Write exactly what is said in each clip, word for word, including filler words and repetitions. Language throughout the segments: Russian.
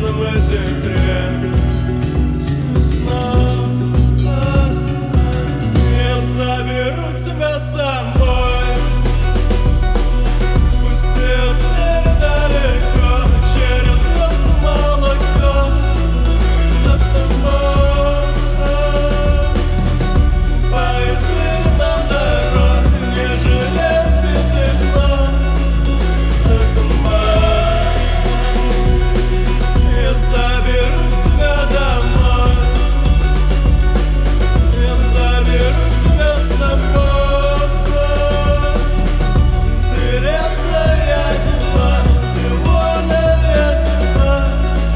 звездном секрет сосна. Я заберу тебя с собой, пусть это далеко, через звезды молоко. За тобой по извилинам дорог, не жалеть сбитых ног. За тобой я заберу тебя домой, я заберу тебя с собой. Ты редкая зима, ты воля ветерна.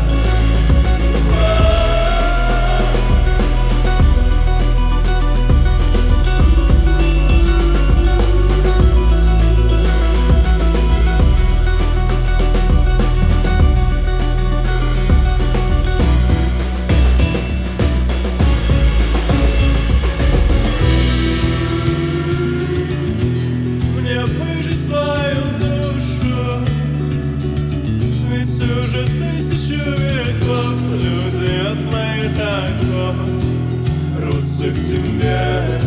Мне выжить свою душу, ведь уже тысячу веков люди от моих оков рвутся к тебе.